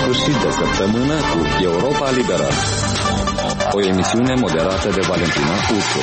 sfârșit de săptămână cu Europa Liberă, o emisiune moderată de Valentina Ursu.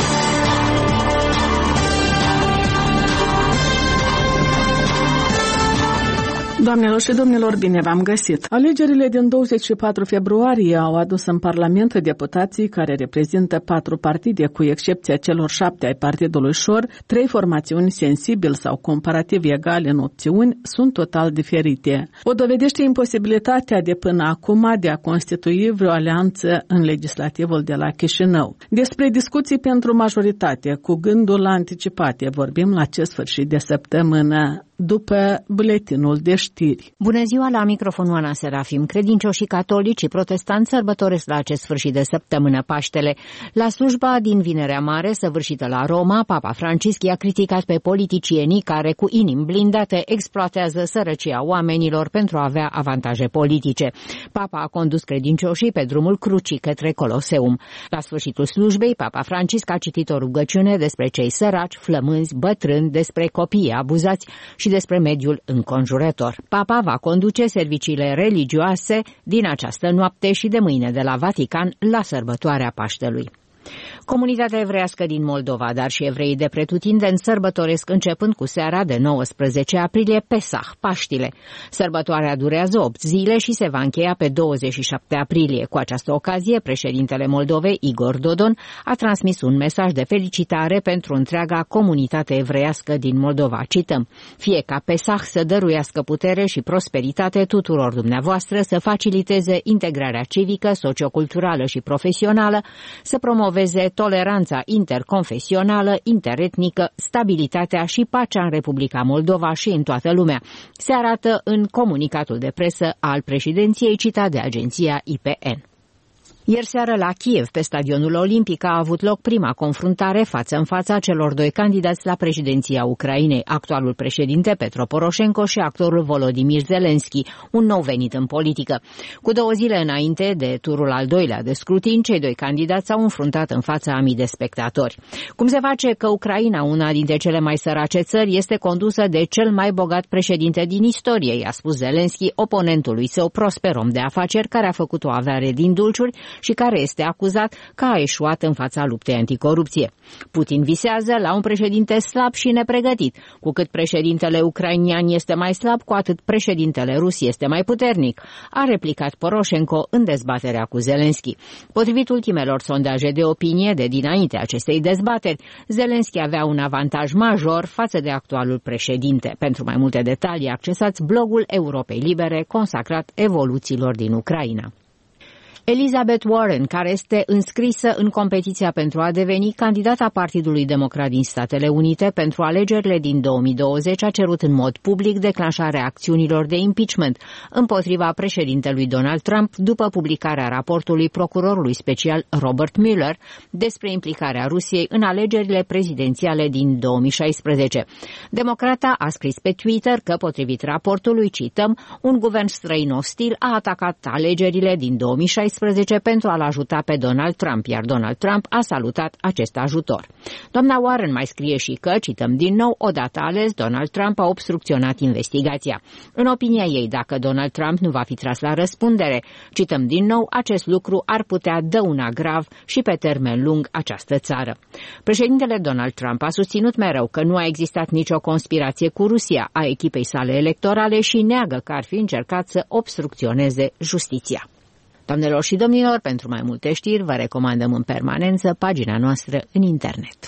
Doamnelor și domnilor, bine v-am găsit! Alegerile din 24 februarie au adus în Parlament deputații care reprezintă 4 partide, cu excepția celor 7 ai Partidului Șor. 3 formațiuni sensibil sau comparativ egale în opțiuni sunt total diferite. O dovedește imposibilitatea de până acum de a constitui vreo alianță în legislativul de la Chișinău. Despre discuții pentru majoritate cu gândul anticipate vorbim la acest sfârșit de săptămână, după buletinul de știri. Bună ziua, la microfonul Ana Serafim. Credincioșii catolici și protestanți sărbătoresc la acest sfârșit de săptămână Paștele. La slujba din Vinerea Mare, săvârșită la Roma, Papa Francisc i-a criticat pe politicienii care, cu inimi blindate, exploatează sărăcia oamenilor pentru a avea avantaje politice. Papa a condus credincioșii pe drumul crucii către Coloseum. La sfârșitul slujbei, Papa Francisc a citit o rugăciune despre cei săraci, flămânzi, bătrâni, despre copiii abuzați și despre mediul înconjurător. Papa va conduce serviciile religioase din această noapte și de mâine de la Vatican la sărbătoarea Paștelui. Comunitatea evreiască din Moldova, dar și evreii de pretutindeni sărbătoresc începând cu seara de 19 aprilie Pesach, Paștile. Sărbătoarea durează 8 zile și se va încheia pe 27 aprilie. Cu această ocazie, președintele Moldovei, Igor Dodon, a transmis un mesaj de felicitare pentru întreaga comunitate evreiască din Moldova. Cităm: fie ca Pesach să dăruiască putere și prosperitate tuturor dumneavoastră, să faciliteze integrarea civică, socioculturală și profesională, să promoveze toleranța interconfesională, interetnică, stabilitatea și pacea în Republica Moldova și în toată lumea. Se arată în comunicatul de presă al președinției citat de agenția IPN. Ieri seară la Kiev, pe stadionul Olimpic, a avut loc prima confruntare față în fața celor 2 candidați la președinția Ucrainei, actualul președinte Petro Poroșenko și actorul Volodymyr Zelensky, un nou venit în politică. Cu 2 zile înainte de turul al 2-lea de scrutin, cei 2 candidați s-au înfruntat în fața a mii de spectatori. Cum se face că Ucraina, una dintre cele mai sărace țări, este condusă de cel mai bogat președinte din istorie, i-a spus Zelensky oponentului său, prosper om de afaceri care a făcut o avere din dulciuri și care este acuzat că a eșuat în fața luptei anticorupție. Putin visează la un președinte slab și nepregătit. Cu cât președintele ucrainian este mai slab, cu atât președintele rus este mai puternic, a replicat Poroșenko în dezbaterea cu Zelensky. Potrivit ultimelor sondaje de opinie de dinainte acestei dezbateri, Zelensky avea un avantaj major față de actualul președinte. Pentru mai multe detalii, accesați blogul Europei Libere consacrat evoluțiilor din Ucraina. Elizabeth Warren, care este înscrisă în competiția pentru a deveni candidata Partidului Democrat din Statele Unite pentru alegerile din 2020, a cerut în mod public declanșarea acțiunilor de impeachment împotriva președintelui Donald Trump după publicarea raportului procurorului special Robert Mueller despre implicarea Rusiei în alegerile prezidențiale din 2016. Democrata a scris pe Twitter că, potrivit raportului, cităm, un guvern străin ostil a atacat alegerile din 2016 pentru a-l ajuta pe Donald Trump, iar Donald Trump a salutat acest ajutor. Doamna Warren mai scrie și că, cităm din nou, odată ales, Donald Trump a obstrucționat investigația. În opinia ei, dacă Donald Trump nu va fi tras la răspundere, cităm din nou, acest lucru ar putea dăuna grav și pe termen lung această țară. Președintele Donald Trump a susținut mereu că nu a existat nicio conspirație cu Rusia a echipei sale electorale și neagă că ar fi încercat să obstrucționeze justiția. Doamnelor și domnilor, pentru mai multe știri, vă recomandăm în permanență pagina noastră în internet.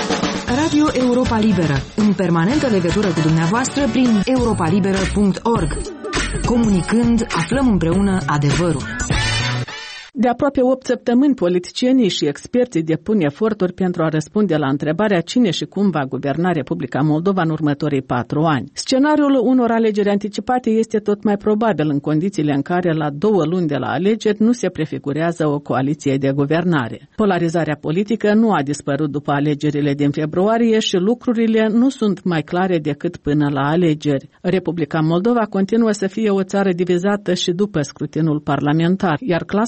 Radio Europa Liberă, în permanentă legătură cu dumneavoastră prin europalibera.org. Comunicând, aflăm împreună adevărul. De aproape 8 săptămâni, politicienii și experții depun eforturi pentru a răspunde la întrebarea cine și cum va guverna Republica Moldova în următorii 4 ani. Scenariul unor alegeri anticipate este tot mai probabil în condițiile în care la 2 luni de la alegeri nu se prefigurează o coaliție de guvernare. Polarizarea politică nu a dispărut după alegerile din februarie și lucrurile nu sunt mai clare decât până la alegeri. Republica Moldova continuă să fie o țară divizată și după scrutinul parlamentar, iar clasa politică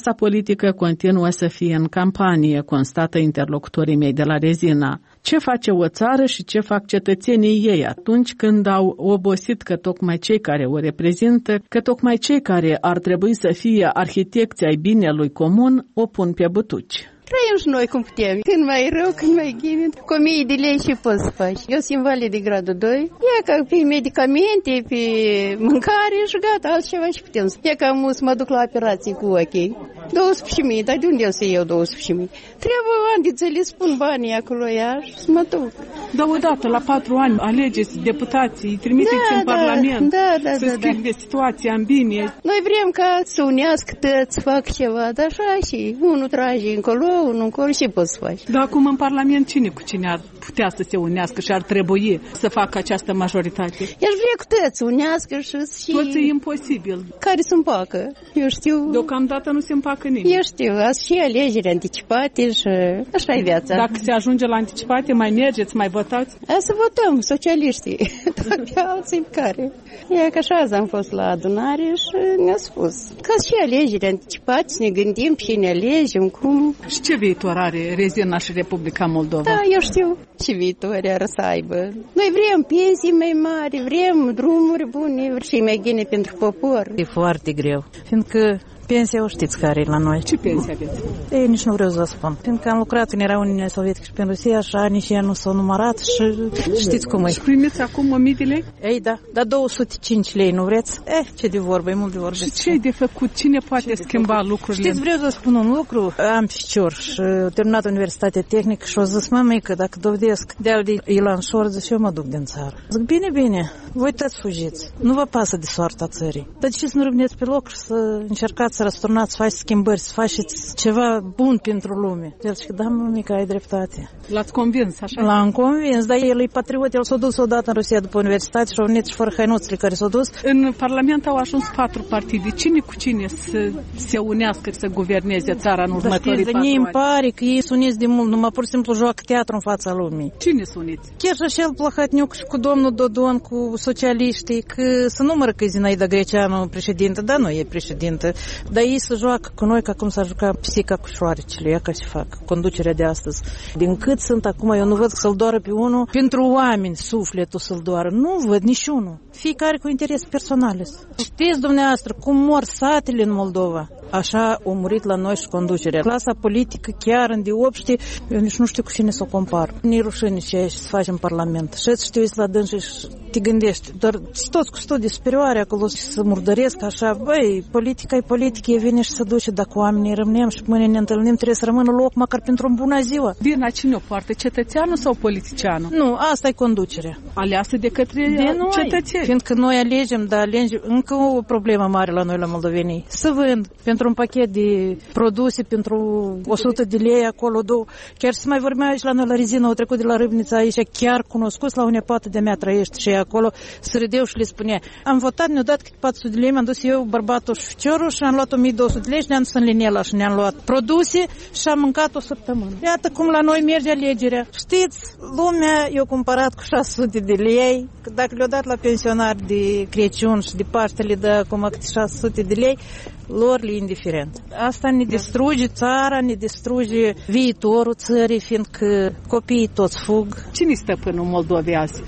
politică continuă să fie în campanie, constată interlocutorii mei de la Rezina. Ce face o țară și ce fac cetățenii ei atunci când au obosit că tocmai cei care o reprezintă, că tocmai cei care ar trebui să fie arhitecții ai binelui comun, o pun pe butuci? Trăim și noi cum putem. Când mai rău, când mai ghine, cu 1000 de lei și poți să faci. Eu sunt invalid de gradul 2. E ca pe medicamente, pe mâncare și gata, altceva și putem. E ca să mă duc la operații cu ochii. 12.000, dar de unde să iau 12.000? Trebuie ani de țări, spun banii acolo iar și să mă duc. Dar odată, la 4 ani, alegeți deputații, trimiteți în Parlament să schimbe situația în bine. Noi vrem ca să unească tăți, să fac ceva, dar așa și unul trage încolo, unul încolo și poți să faci. Dar acum în Parlament cine cu cine ar putea să se unească și ar trebui să facă această majoritate? I-aș vrea cu tăți, unească și... Toți e imposibil. Care se împacă? Eu știu... Deocamdată nu se împacă nimeni. Eu știu, azi și alegeri anticipate și așa e viața. Dacă se ajunge la anticipate, mai mergeți, mai votați? Să votăm, socialiștii. Pe alții care. E că așa azi am fost la adunare și ne-a spus. Ca și alegeri anticipate, să ne gândim și ne alegem, cum... Și ce viitor are Rezina și Republica Moldova? Da, eu știu ce viitor are să aibă. Noi vrem pensii mai mari, vrem drumuri bune și mai bine pentru popor. E foarte greu, fiindcă pensia o știți care e la noi. Ce pensie aveți? Ei, nici nu vreau să vă spun. Fiindcă am lucrat când era Uniunea Sovietică și prin Rusia, așa, nici ea nu s-au numărat și știți cum e. Și primiți acum 1.000 de lei? Ei, da, dar 205 lei, nu vreți? Ce de vorbă, e mult de vorbă. Și ce e de făcut? Cine poate schimba lucrurile? Știți, vreau să vă spun un lucru. Am picior și terminat Universitatea Tehnică și o zis, mămică, dacă dovedesc de-al de Ilan Șor, zic, eu mă duc din țară. Zic, bine, voi toți fugiți. Nu vă pasă de soarta țării. Dar de ce să nu rămâneți pe loc și să încercați să răsturnați, să faceți schimbări, să faceți ceva bun pentru lume? El zice, da, mămică, ai dreptate. L-ați convins, așa? L-am convins, dar el e patriot, el s-a dus odată în Rusia după universitate și au venit și fără hainuțele care s-au dus. În Parlament au ajuns 4 partide. Cine cu cine să se unească, să guverneze țara în următorii 4 ani? Îmi pare că ei sunt uniți de mult, numai pur și simplu joacă teatru în fața lumii. Cine sunt uniți? Chiar și așa Plahotniuc și cu domnul Dodon, cu socialiștii, că se numără că e Zinaida Greceanu președintă, dar nu e președintă, dar ei se joacă cu noi ca cum s-a jucat pisica cu șoarecele, ea ca și fac, conducerea de astăzi. Din cât sunt acum, eu nu văd să-l doară pe unul, pentru oameni sufletul să-l doară, nu văd niciunul. Fiecare cu interes personale. Știți dumneavoastră cum mor satele în Moldova? Așa a murit la noi și conducerea. Clasa politică chiar în deopște, eu nici nu știu cu cine să o compar. Nu-i rușine ce să faci în Parlament. Și să știu la dâns și te gândești. Dar toți cu studii superioare acolo să murdăresc așa. Băi, politica e politică, e vine și se duce. Dacă oamenii rămânem și mâine ne întâlnim, trebuie să rămână loc măcar pentru o bună ziua. Vina cine o poartă? Cetățeanul sau politicianul? Nu, asta e conducerea. Aleasă de către cetățeni. Fiindcă noi alegem, dar alegem încă o problemă mare la noi la moldovenii. Să vând pentru un pachet de produse, pentru 100 de lei acolo, două. Chiar să mai vorbea aici la noi la Rezina, au trecut de la Râbnița aici, chiar cunoscuți la unea poată de mea trăiește și acolo, să râdeau și le spunea. Am votat, ne-au dat câte 400 de lei, mi-am dus eu, bărbatul și ficiorul și am luat 1200 de lei și ne-am dus în Linela și ne-am luat produse și am mâncat o săptămână. Iată cum la noi merge alegerea. Știți, lumea i-a cumpărat cu 600 de lei, dacă le-au dat la pensionari de Crăciun și de Paștele de acum câte 600 de lei, lor le indiferent. Asta ne distruge țara, ne distruge viitorul țării, fiindcă copiii toți fug. Cine stă până în Moldovei azi?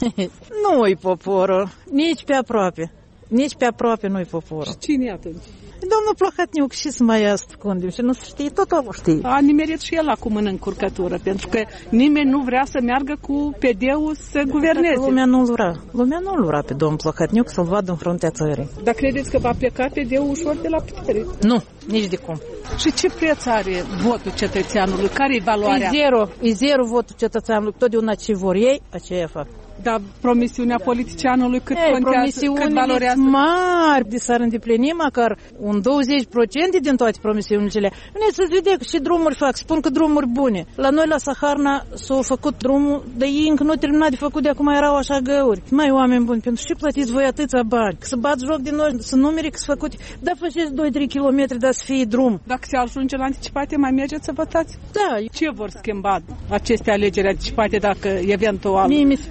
Nu-i poporul, nici pe aproape. Nici pe aproape nu-i poporul. Și cine atunci? Domnul Plahotniuc și să mai ascundem și nu se știe, tot omul știe. A nimerit și el acum în încurcătură, pentru că nimeni nu vrea să meargă cu PD-ul să guverneze. Lumea nu-l vrea. Lumea nu-l vrea pe domnul Plahotniuc să-l vadă în fruntea țării. Dar credeți că va pleca PD-ul ușor de la putere? Nu, nici de cum. Și ce preț are votul cetățeanului? Care e valoarea? E zero votul cetățeanului. Totdeauna ce vor ei, aceea fac. Dar promisiunea politicianului cât contează, cât valorează? Mari de s-ar îndeplini măcar un 20% din toate promisiunile. Ne să vedem și drumuri fac, spun că drumuri bune. La noi la Saharna s-au făcut drumul, dar ei încă nu terminat de făcut, de acum erau așa găuri. Mai oameni buni, pentru ce plătiți voi atâția bani? Să bați joc din noi, să numere că să făcut, da faceți 2-3 km, dar să fie drum. Dacă se ajunge la anticipate, mai mergeți să votați? Da. Ce vor schimba aceste alegeri anticipate dacă eventual mie mi se pare că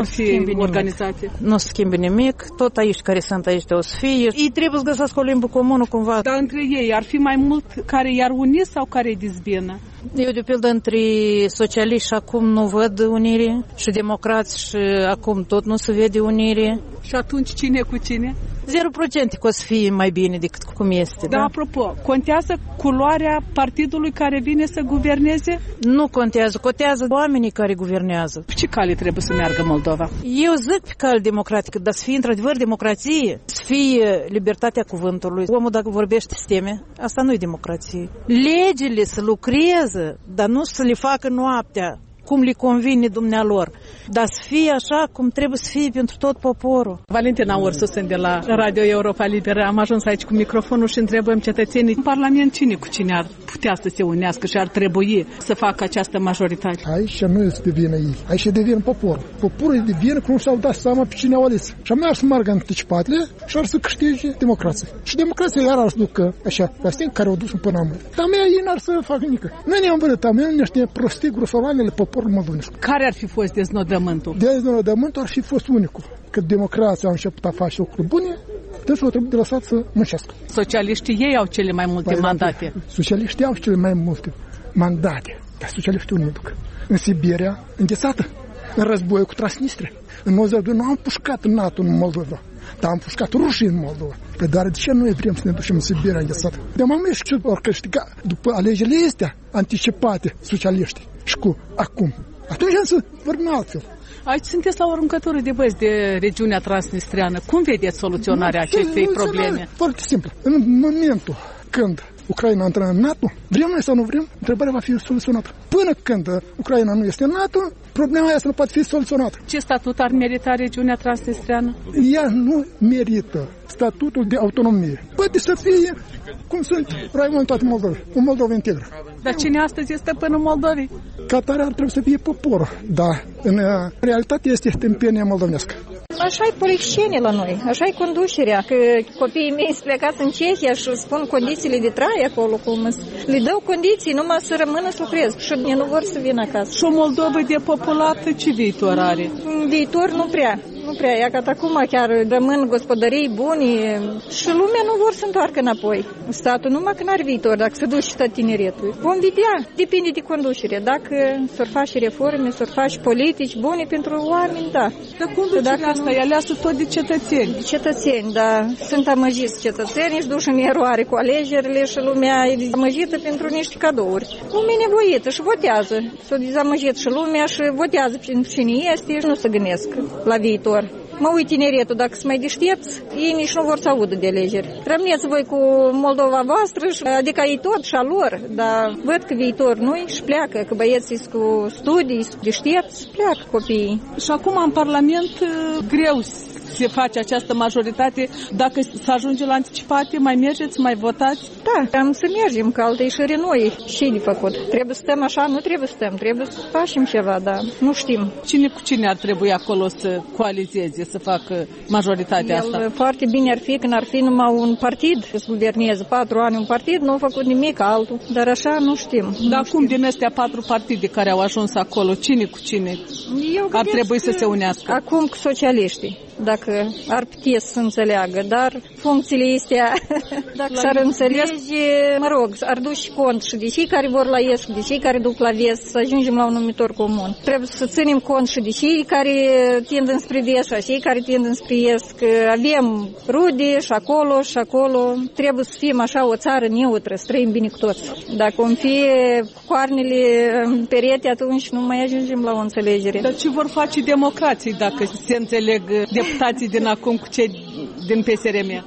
vor fi organizații. Nu se schimbe nimic, tot aici care sunt aici o să fie. Ei trebuie să găsească o limbă comună cumva. Dar între ei ar fi mai mult care i-ar uni sau care îi dezbină? Eu, de pildă, între socialiști și acum nu văd unire și democrați și acum tot nu se vede unire. Și atunci cine cu cine? 0% că o să fie mai bine decât cum este. Da, apropo, contează culoarea partidului care vine să guverneze? Nu contează, contează oamenii care guvernează. Pe ce cale trebuie să meargă Moldova? Eu zic pe cale democratică, dar să fie într-adevăr democrație, să fie libertatea cuvântului. Omul dacă vorbește sisteme, asta nu e democrație. Legile să lucreze, dar nu să le facă noaptea, cum le convine dumnealor, dar să fie așa cum trebuie să fie pentru tot poporul. Valentina Ursusen de la Radio Europa Liberă. Am ajuns aici cu microfonul și întrebăm cetățenii în Parlament cine cu cine ar putea să se unească și ar trebui să facă această majoritate. Aici nu este de vină ei, aici devine poporul. Poporul e de vină că nu și-au dat seama pe cine au ales. Și ar să meargă anticipatele și ar să câștige democrația. Și democrația iar ar să ducă așa, pe astea care au dus până acum. Dar mea ei n-ar să facă nică. Noi ne-am văzut, noi niște prostii grusolanele poporul moldovesc. Care ar fi fost deznodământul? Deznodământul ar fi fost unicul. Că democrația a început a face lucruri bune, deci o trebuie de lăsat să muncească. Socialiștii ei au cele mai multe mandate. Socialiștii au cele mai multe mandate, dar socialiștii nu duc. În Siberia, înghețată, în războiul cu Transnistria. În 92 nu am pușcat NATO în Moldova, dar am pușcat rușii în Moldova. Păi dar de ce noi vrem să ne ducem în Siberia înghețată? De mai mult ce vor câștiga după alegerile astea anticipate socialiștii și cu acum. Atunci să vorbim altfel. Aici sunteți la o aruncătură de băzi de regiunea transnistriană. Cum vedeți soluționarea acestei probleme? Foarte simplu. În momentul când Ucraina intră în NATO, vrem noi sau nu vrem, întrebarea va fi soluționată. Până când Ucraina nu este în NATO, problema asta nu poate fi soluționată. Ce statut ar merita regiunea transnistriană? Ea nu merită statutul de autonomie. Poate să fie cum sunt raionul în toate Moldova, un Moldova integră. Dar cine astăzi este stăpânul Moldovei? Ca tare ar trebui să fie poporul, dar în realitate este tâmpenia moldovenească. Așa e politicienii la noi, așa e conducerea, că copiii mei sunt plecați în Cehia și spun condițiile de trai acolo, cum le dau condiții numai să rămână să lucrez și nu vor să vină acasă. Și o Moldovă depopulată ce viitor are? Viitor nu prea. Nu prea, ea că acum chiar rămân gospodării buni și lumea nu vor să întoarcă înapoi. Statul numai că n-are viitor, dacă se duce tot tineretul. Vom vedea, depinde de conducere. Dacă s-or face reforme, s-or face politici bune pentru oameni, da. Dar conducerea asta e aleasă tot de cetățeni. De cetățeni, da. Sunt amăjiți cetățenii, își duși în eroare cu alegerile și lumea e amăjită pentru niște cadouri. Lumea e nevoită și votează. S-o dezamăjit și lumea și votează pentru cine este și nu se gândesc la viitor. Mă uit tineretul, dacă sunt mai deștepți, ei nici nu vor să audă de alegeri. Rămâneți voi cu Moldova voastră, adică ei tot și a lor, dar văd că viitor nu-i și pleacă, că băieții sunt cu studii, sunt deștepți, pleacă copiii. Și acum în Parlament greu se face această majoritate. Dacă să ajunge la anticipate, mai mergeți, mai votați? Da, am să mergem, că alte ieșiri noi. Și de făcut? Trebuie să stăm așa? Nu trebuie să stăm, trebuie să facem ceva, dar nu știm. Cine cu cine ar trebui acolo să coalizeze, să facă majoritatea asta? Foarte bine ar fi când ar fi numai un partid să guverneze. 4 ani un partid, nu a făcut nimic altul, dar așa nu știm. Dar acum din astea 4 partide care au ajuns acolo, cine cu cine ar trebui să se unească? Acum cu socialiștii, dacă ar putea să înțeleagă, dar funcțiile astea, dacă s-ar înțelege, mă rog, ar duce cont și de cei care vor la est și de cei care duc la vest, să ajungem la un numitor comun. Trebuie să ținem cont și de cei care tind înspre vest și cei care tind înspre est, că avem rude și acolo, trebuie să fim așa o țară neutră, să trăim bine cu toți. Dacă vom fi cu coarnele în perete, atunci nu mai ajungem la o înțelegere. Dar ce vor face democrații dacă se înțeleg deputații din acum cu cei din PSRM?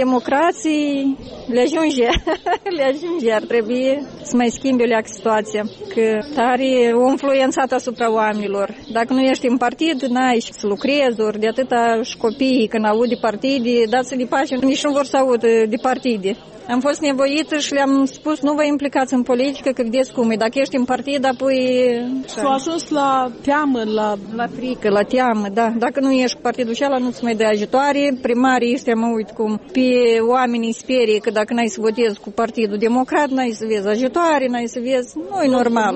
Democrații le ajunge, ar trebui să mai schimbe o leacă situația, că tare o influențat asupra oamenilor. Dacă nu ești în partid, n-ai să lucrezi, ori de atâta și copiii când aud de partide, dați de pace, nici nu vor să aud de partide. Am fost nevoită și le-am spus, nu vă implicați în politică, că vedeți cum e. Dacă ești în partid, apoi... S-a ajuns la teamă, la frică, la teamă, da. Dacă nu ești cu partidul acela nu-ți mai dă ajutoare, primarii ăștia mă uit cum pe oamenii sperie că dacă n-ai să votezi cu Partidul Democrat, n-ai să vezi ajutoare, n-ai să vezi, nu-i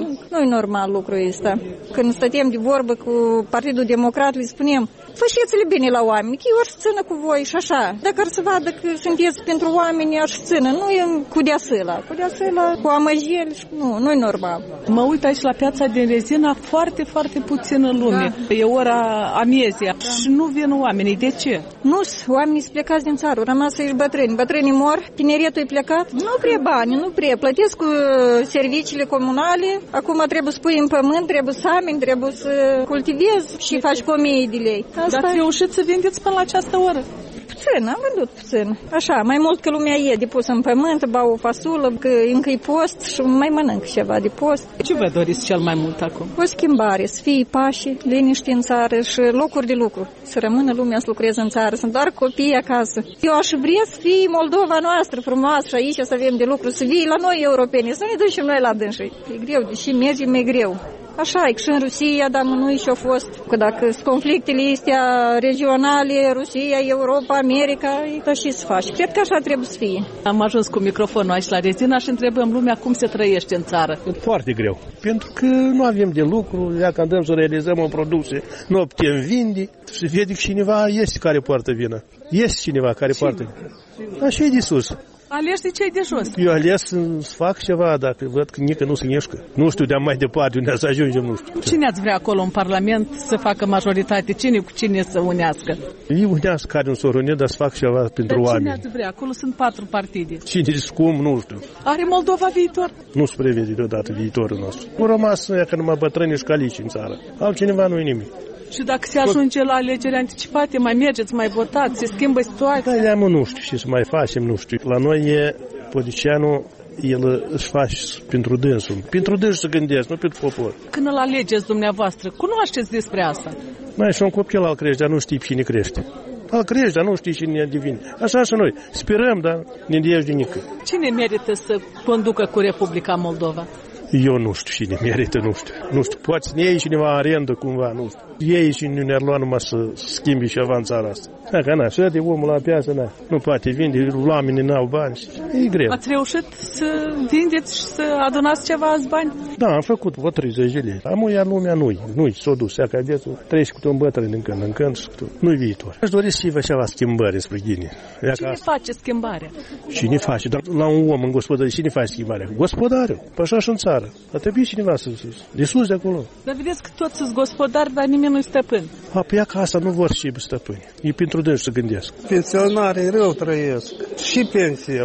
normal lucrul ăsta. Când stăteam de vorbă cu Partidul Democrat, le spunem, făceți-le bine la oameni, că ei or să țină cu voi și așa. Dacă ar să vadă că sunteți pentru oameni, ar să țină, nu e cu deasăla, cu amăjeli, nu-i normal. Mă uit aici la piața din Rezina, foarte, foarte puțină lume. Da. E ora amiezia și nu vin oamenii. De ce? Oamenii sunt plecați din țară, rămas aici bătrâni. Bătrânii mor, tineretul e plecat, nu prea bani, plătesc cu serviciile comunale, acum trebuie să pui în pământ, trebuie să ameni, trebuie să cultivezi și faci cu 1000 de lei. Dar ați reușit să vindeți până la această oră? Puțin, am vândut puțin. Așa, mai mult că lumea e de pus în pământ, bau o fasulă, că încă-i post și mai mănânc ceva de post. Ce vă doriți cel mai mult acum? O schimbare, să fie pași, liniște în țară și locuri de lucru. Să rămână lumea să lucreze în țară, sunt doar copii acasă. Eu aș vrea să fie Moldova noastră frumoasă și aici să avem de lucru, să fie la noi europeni, să ne ducem noi la dânsii. E greu, deși merge mai greu. Așa, e și în Rusia, dar nu și-a fost. Că dacă sunt conflictele astea regionale, Rusia, Europa, America, e și să faci. Cred că așa trebuie să fie. Am ajuns cu microfonul aici la Rezina și întrebăm lumea cum se trăiește în țară. E foarte greu, pentru că nu avem de lucru, ia când dăm să realizăm o produse, nu putem vinde și vede că cineva este care poartă vină. Este cineva care poartă vină. Așa e de sus. Alegi de cei de jos. Eu ales să fac ceva, dacă văd că nică nu se mișcă. Nu știu de mai departe unde să ajungem, nu știu. Cine ați vrea acolo în Parlament să facă majoritate? Cine cu cine să unească? Ei unească care nu s-o unit, dar să fac ceva pentru oameni. Cine ați vrea? Acolo sunt 4 partide. Cine și cum, nu știu. Are Moldova viitor? Nu se prevede deodată viitorul nostru. Au rămas că numai bătrâni și calici în țară. Altcineva nu-i nimic. Și dacă se ajunge la alegeri anticipate, mai mergeți, mai votați, se schimbă situația? Da, nu știu ce să mai facem, nu știu. La noi e politicianul, el își face pentru dânsul. Pentru dânsul să gândesc, nu pentru popor. Când îl alegeți dumneavoastră, cunoașteți despre asta? Mai și un copil al crește, dar nu știi cine crește. Al crește, dar nu știi cine devine. Așa și noi. Sperăm, dar ne dieși de nică. Cine merită să conducă cu Republica Moldova? Eu nu știu cine merită, nu știu. Nu știu, poate să ne iei cineva arendă cumva, nu știu. Ei și nu ne-ar lua numai să schimbi ceva în țara asta. Dacă așa de omul la piață, nu poate vinde, oamenii n-au bani, e greu. Ați reușit să vindeți și să adunați ceva bani? Da, am făcut vreo 30 de lei. Iar lumea nu-i s-o dus, ia ca viețul, treci cu un bătrân din când în când, nu-i viitor. Aș dori să fie ceva schimbări spre Ghinii. Cine face schimbarea? Cine face? Dar la un om în gospodărie, cine face schimbarea? Gospodariul, așa și în țară. Ar trebui cineva de sus de acolo. Dar vedeți că toți sunt gospodari, dar nimeni nu-i stăpân. Pe acasă nu vor și stăpâni. E pentru dânsi să gândesc. Pensionarii rău trăiesc. Și pensie,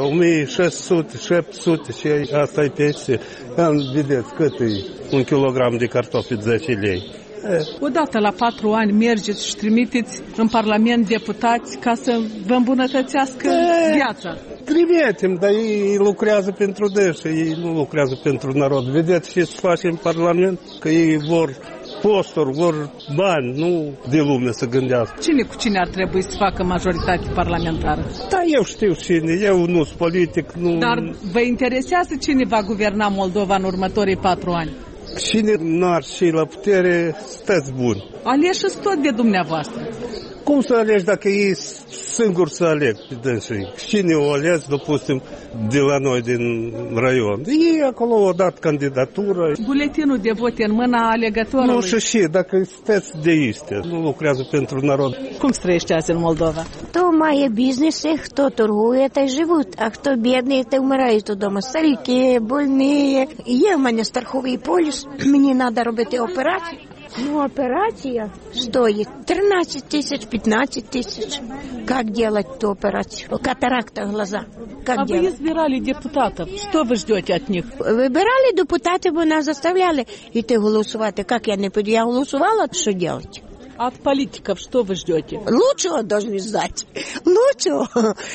1600, 700 și asta e pensie. Vedeți cât e un kilogram de cartofi, 10 lei. Odată la 4 ani mergeți și trimiteți în Parlament deputați ca să vă îmbunătățească viața. Trimitem, dar ei lucrează pentru dânsi, ei nu lucrează pentru narod. Vedeți ce se face în Parlament? Că ei vor posturi, vor bani, nu de lume să gândească. Cine cu cine ar trebui să facă majoritate parlamentară? Da, eu știu cine, eu nu sunt politic. Nu... Dar vă interesează cine va guverna Moldova în următorii 4 ani? Cine n-ar și la putere, stați bun. Aleși tot de dumneavoastră. Cum să alegi dacă ei singuri să aleg pe dânsii? Cine o ales, dupustim, de la noi din raion? Ei acolo au dat candidatură. Buletinul de vot în mâna alegătorului. Nu, și dacă sunteți de isте, nu lucrează pentru народ. Cum trăiește azi în Moldova? Кто має бізнеси, хто торгує, та й живуть, а хто бідний, та вмирають удома. Старіки, больні. Є в мене страховий поліс, мені треба робити операцію. Ну, операция стоит 13 тысяч, 15 тысяч. Как делать эту операцию? Катаракта глаза. Как делать? Вы избирали депутатов. Что вы ждете от них? Вибирали депутатів, бо нас заставляли йти голосувати. Как я не піду? Я голосувала, що делать? От политиков что вы ждете? Лучшего должны ждать. Лучшего.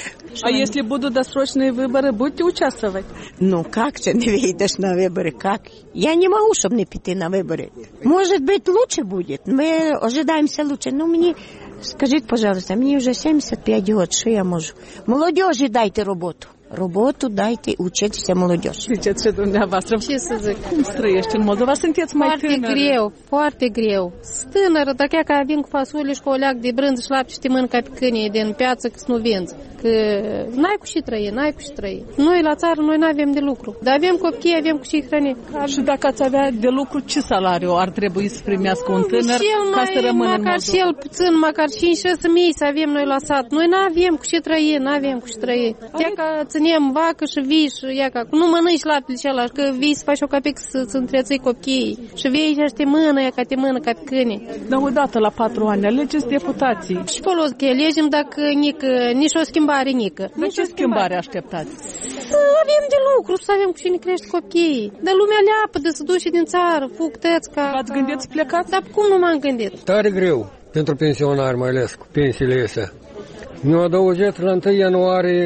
А если будут досрочные выборы, будете участвовать? Ну, как ты не выйдешь на выборы? Как? Я не могу, чтобы не пойти на выборы. Может быть, лучше будет. Мы ожидаемся лучше. Ну, мне, скажите, пожалуйста, мне уже 75 год, что я могу? Молодежи дайте работу. Роботу дайте, учитися молодежь. Ziceți și dumneavoastră. Ce să zic? Cum trăiești în Moldova? Sunteți mai tânără. Foarte greu. Sunt tânără, dar chiar că vin cu fasole și cu o leac de brânză și lapte și te mănâncă pe câine din piață că nu vinzi. Că n-ai cu ce trăi, Noi la țară, noi n-avem de lucru. Dar avem copii, avem cu ce hrăni. Și dacă ați avea de lucru, ce salariu ar trebui să primească un tânăr ca să rămână în Moldova? Cel puțin, măcar 5-6 mii să avem noi la sat. Noi n-avem cu ce trăi, Ia ca ținem vacă și vii și ia ca nu mănânci laptele celălalt, că vii să faci o capic să întreții copiii. Și vii și te mână ca pe câine. Dar odată la 4 ani alegeți deputații. Și folos că alegem dacă nici o schimbare nică. Dar ce schimbare așteptați? Să avem de lucru, să avem cu cine crește copiii. Dar lumea leapă de să duce din țară, fucteți ca... V-ați gândit să plecați? Dar cum nu m-am gândit? Tare greu pentru pensionari, mai ales cu pensiile astea. Ne-au adăugit la 1 ianuarie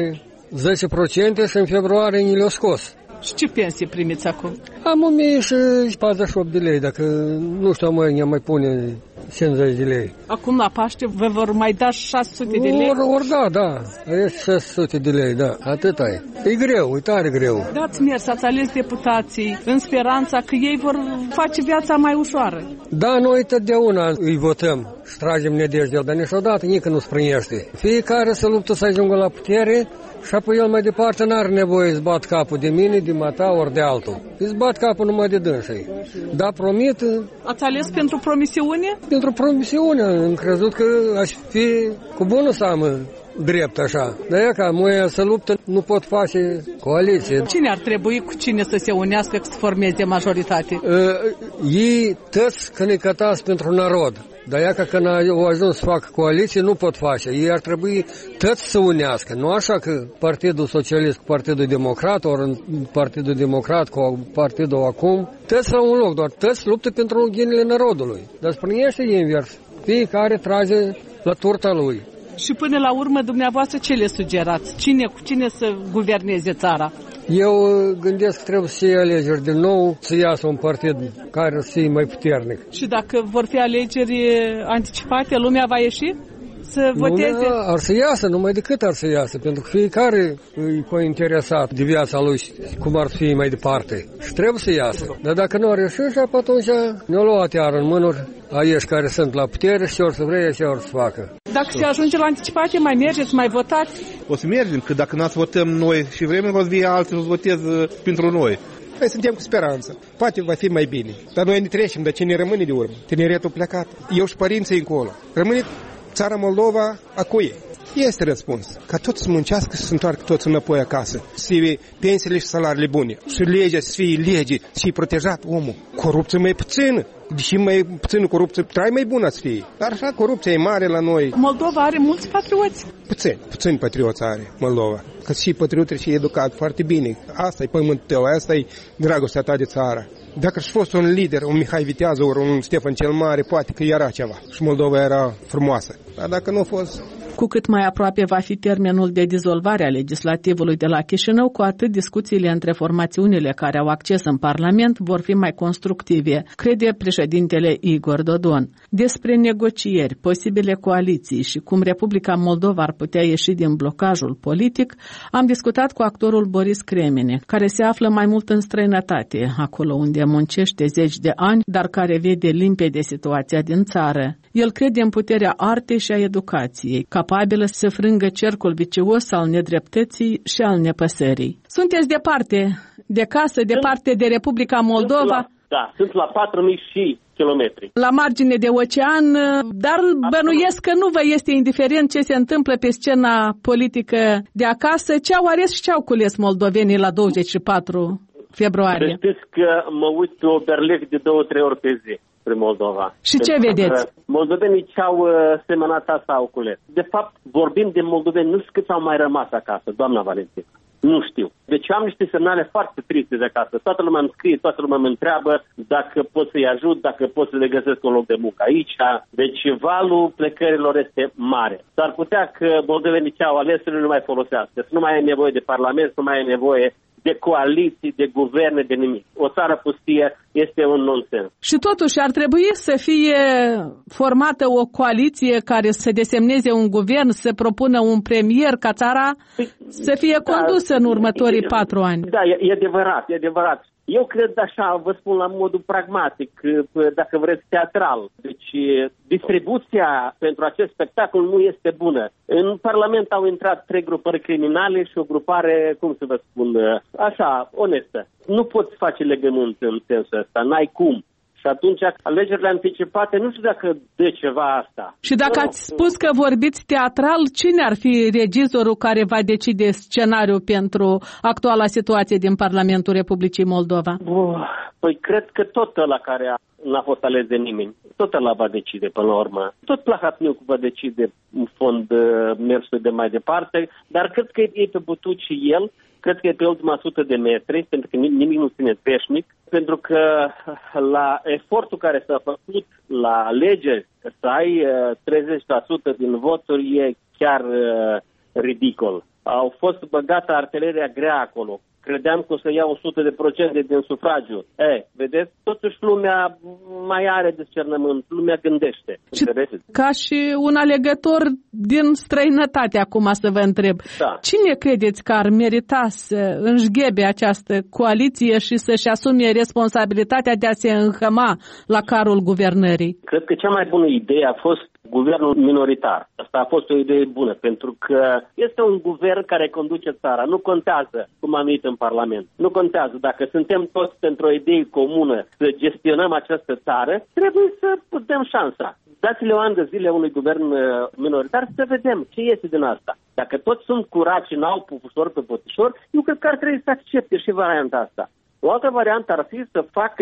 10% și în februarie ni le-au scos. Și ce pensii primiți acum? Am 1048 de lei, dacă nu știu, ne mai pune 50 de lei. Acum la Paște vă vor mai da 600 de lei? Da. E 600 de lei, da. Atât ai. E greu, e tare greu. Dați mers, ați ales deputații în speranța că ei vor face viața mai ușoară. Da, noi totdeauna îi votăm și tragem nedejdea, dar niciodată nici nu sprânește. Fiecare se luptă să ajungă la putere și apoi el mai departe n-are nevoie să bat capul de mine, de mata ori de altul. Îți bat capul numai de dânsii. Da, promit. Ați ales pentru promisiune? Pentru promisiune. Am crezut că aș fi cu bună seamă drept așa. Dar e ca măia să luptă, nu pot face coaliție. Cine ar trebui cu cine să se unească, să formeze majoritate? Ei toți cănicătați pentru narod. Dar ea că când au ajuns să facă coaliție, nu pot face. Ei ar trebui toți să unească. Nu așa că Partidul Socialist cu Partidul Democrat, ori Partidul Democrat cu Partidul acum, toți la un loc, doar toți luptă pentru ghinile narodului. Dar sprânește invers. Fiecare trage la turta lui. Și până la urmă, dumneavoastră, ce le sugerați? Cu cine să guverneze țara? Eu gândesc că trebuie să fie alegeri din nou, să iasă un partid care să fie mai puternic. Și dacă vor fi alegeri anticipate, lumea va ieși să voteze? Ar să iasă, numai decât ar să iasă, pentru că fiecare e interesat de viața lui, cum ar fi mai departe. Și trebuie să iasă. Dar dacă nu ar ieși, și atunci ne-o luat iar în mânuri aieși care sunt la putere și ori să vrea și ori să facă. Dacă se ajunge la anticipate, mai mergeți, mai votați? O să mergem, că dacă n-ați votăm noi și vrem, o să fie alții să votez pentru noi. Noi suntem cu speranță. Poate va fi mai bine. Dar noi ne trecem, dar cine rămâne de urmă? Tineretul plecat. Eu și părinții încolo. Rămâne țara Moldova a cui? Este răspuns. Ca toți să muncească și să întoarcă toți înapoi acasă. Să fie pensiile și salariile bune. Și legea să fie lege, să fie protejat omul. Corupție mai puțină. Deși mai puțină corupție, trai mai bună să fie. Dar așa corupția e mare la noi. Moldova are mulți patrioți. Puțini patrioți are Moldova. Că și patriotul și educat foarte bine. Asta e pământul tău, asta e dragostea ta de țară. Dacă aș fost un lider, un Mihai Vitează ori un Ștefan cel Mare, poate că era ceva. Și Moldova era frumoasă. Dar dacă nu a fost... Cu cât mai aproape va fi termenul de dizolvare a legislativului de la Chișinău, cu atât discuțiile între formațiunile care au acces în Parlament vor fi mai constructive, crede președintele Igor Dodon. Despre negocieri, posibile coaliții și cum Republica Moldova ar putea ieși din blocajul politic, am discutat cu actorul Boris Cremene, care se află mai mult în străinătate, acolo unde muncește zeci de ani, dar care vede limpede situația din țară. El crede în puterea artei și a educației, capabilă să frângă cercul vicios al nedreptății și al nepăsării. Sunteți departe de casă, departe de Republica Moldova? Sunt la 4.000 și kilometri. La margine de ocean, dar bănuiesc că nu vă este indiferent ce se întâmplă pe scena politică de acasă. Ce au ales și ce au cules moldovenii la 24 februarie? Știți că mă uit pe Oberlec de 2-3 ori pe zi prin Moldova. Și ce vedeți? Moldovenii ce-au semănat asta au cules. De fapt, vorbim de moldoveni, nu știu câți au mai rămas acasă, doamna Valentina. Nu știu. Deci am niște semnale foarte triste de acasă. Toată lumea îmi scrie, toată lumea îmi întreabă dacă pot să-i ajut, dacă pot să le găsesc un loc de muncă aici. Deci valul plecărilor este mare. S-ar putea că moldovenii ce au ales să nu mai folosească. Să nu mai ai nevoie de parlament, să nu mai ai nevoie de coaliții, de guverne, de nimic. O țară pustie este un nonsens. Și totuși ar trebui să fie formată o coaliție care să desemneze un guvern, să propună un premier ca țara să fie condusă în următorii 4 ani. Da, e adevărat. Eu cred așa, vă spun la modul pragmatic, dacă vreți teatral. Deci distribuția pentru acest spectacol nu este bună. În Parlament au intrat 3 grupări criminale și o grupare, cum să vă spun, așa, onestă. Nu poți face legământ în sensul ăsta, n-ai cum. Și atunci, alegerile anticipate, nu știu dacă dă ceva asta. Și dacă ați spus că vorbiți teatral, cine ar fi regizorul care va decide scenariul pentru actuala situație din Parlamentul Republicii Moldova? Păi cred că tot ăla care n-a fost ales de nimeni, tot ăla va decide până la urmă. Tot Plahatniuc va decide în fond mersul de mai departe, dar cred că e pe butuci el. Cred că e pe ultima 100 de metri, pentru că nimic nu ține veșnic, pentru că la efortul care s-a făcut la alegeri, să ai 30% din voturi e chiar ridicol. Au fost băgată artileria grea acolo. Credeam că o să ia 100% din sufragiu. Vedeți? Totuși lumea mai are discernământ, lumea gândește. Ca și un alegător din străinătate, acum să vă întreb. Da. Cine credeți că ar merita să înșghebe această coaliție și să-și asume responsabilitatea de a se înhăma la carul guvernării? Cred că cea mai bună idee a fost guvernul minoritar. Asta a fost o idee bună, pentru că este un guvern care conduce țara. Nu contează cum am venit în Parlament. Nu contează. Dacă suntem toți pentru o idee comună să gestionăm această țară, trebuie să dăm șansa. Dați-le o an de zile unui guvern minoritar să vedem ce iese din asta. Dacă toți sunt curați și n-au pufușor pe potișor, eu cred că ar trebui să accepte și varianta asta. O altă variantă ar fi să facă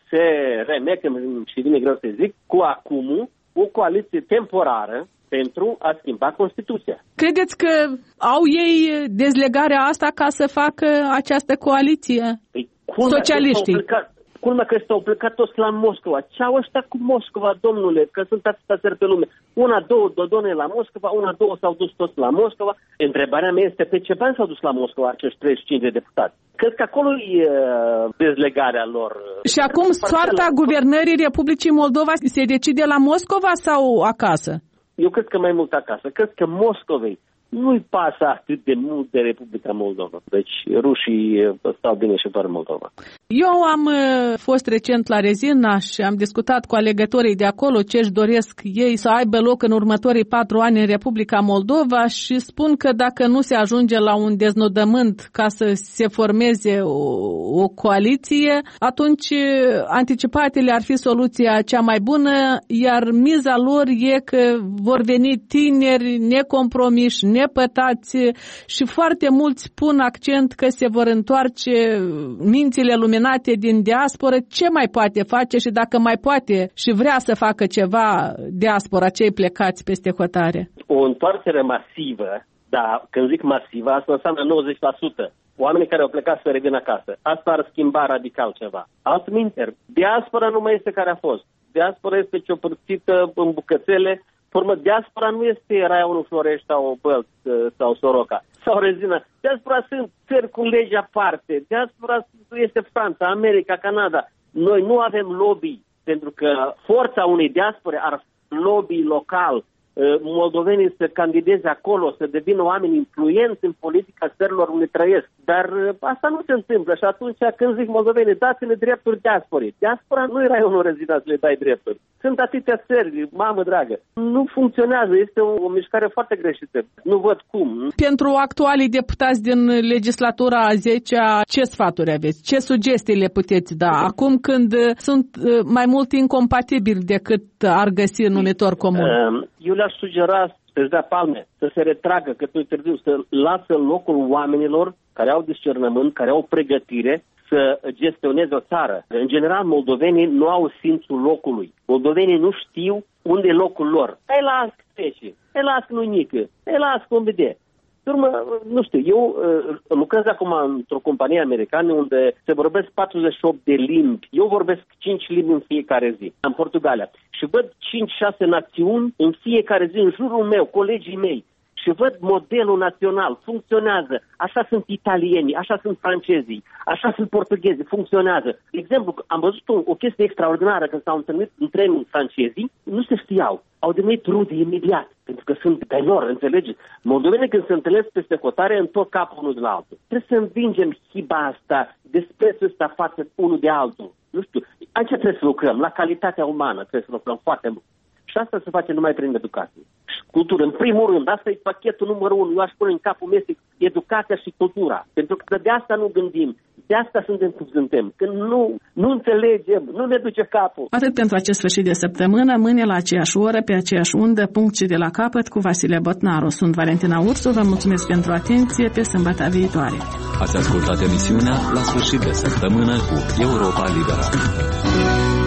PSRM, că și vine greu să zic, cu acumul, o coaliție temporară pentru a schimba Constituția. Credeți că au ei dezlegarea asta ca să facă această coaliție? Păi, socialiștii. Culmea că s-au plecat toți la Moscova. Ce-au ăștia cu Moscova, domnule? Că sunt atâtea țări pe lume. Două Dodone la Moscova, două s-au dus toți la Moscova. Întrebarea mea este pe ce bani s-au dus la Moscova acești 35 de deputați? Cred că acolo e dezlegarea lor. Și acum soarta guvernării Republicii Moldova se decide la Moscova sau acasă? Eu cred că mai mult acasă. Cred că Moscovei nu-i pasă atât de mult de Republica Moldova. Deci rușii stau bine și doar Moldova. Eu am fost recent la Rezina și am discutat cu alegătorii de acolo ce își doresc ei să aibă loc în următorii 4 ani în Republica Moldova și spun că dacă nu se ajunge la un deznodământ ca să se formeze o coaliție, atunci anticipatele ar fi soluția cea mai bună, iar miza lor e că vor veni tineri necompromiși, nepătați și foarte mulți pun accent că se vor întoarce mințile luminate din diasporă. Ce mai poate face și dacă mai poate și vrea să facă ceva diaspora, cei plecați peste hotare? O întoarcere masivă, da, când zic masivă, asta înseamnă 90%. Oamenii care au plecat să revină acasă. Asta ar schimba radical ceva. Altminteri, diaspora nu mai este care a fost. Diaspora este ciopărțită în bucățele. Formă, diaspora nu este Raionul Florești sau Bălți sau Soroca sau Rezina. Diaspora sunt țări cu legi aparte. Diaspora este Franța, America, Canada. Noi nu avem lobby, pentru că forța unei diaspore ar fi lobby local. Moldovenii să candideze acolo, să devină oameni influenți în politica țărilor unde trăiesc. Dar asta nu se întâmplă și atunci când zic moldovenii, dați-le drepturi diasporii. Diaspora nu era unul rezident să le dai drepturi. Sunt atâtea țări, mamă dragă. Nu funcționează, este o mișcare foarte greșită. Nu văd cum. Pentru actualii deputați din legislatura a 10-a, ce sfaturi aveți? Ce sugestii le puteți da? Acum când sunt mai mult incompatibili decât ar găsi numitor comun. Eu le-aș sugera să-și dea palme, să se retragă cât mai târziu, să lasă locul oamenilor care au discernământ, care au pregătire să gestioneze o țară. În general, moldovenii nu au simțul locului. Moldovenii nu știu unde e locul lor. Ei las trece, ei las nu-nică, ei las cum vede. Urmă, nu știu, eu lucrez acum într-o companie americană unde se vorbesc 48 de limbi. Eu vorbesc 5 limbi în fiecare zi, în Portugalia. Și văd 5-6 națiuni în fiecare zi, în jurul meu, colegii mei. și văd modelul național, funcționează. Așa sunt italienii, așa sunt francezii, așa sunt portughezii, funcționează. De exemplu, am văzut o chestie extraordinară când s-au întâlnit în trenul francezii, nu se știau. Au devenit rude imediat, pentru că sunt de lor, înțelegeți? Moldovenii când se întâlnesc peste hotare, întorc capul unul de la altul. Trebuie să învingem hiba asta, desprețul ăsta față unul de altul. Nu știu, aici trebuie să lucrăm, la calitatea umană trebuie să lucrăm foarte mult. Și asta se face numai prin educație. Și cultură. În primul rând, asta e pachetul numărul 1. Eu aș pune în capul meu educația și cultura. Pentru că de asta nu gândim. De asta suntem cum suntem. Când nu înțelegem, nu ne duce capul. Atât pentru acest sfârșit de săptămână, mâine la aceeași oră, pe aceeași undă, punct și de la capăt cu Vasile Botnaru. Sunt Valentina Ursu, vă mulțumesc pentru atenție, pe sâmbătă viitoare. Ați ascultat emisiunea La sfârșit de săptămână cu Europa Liberă.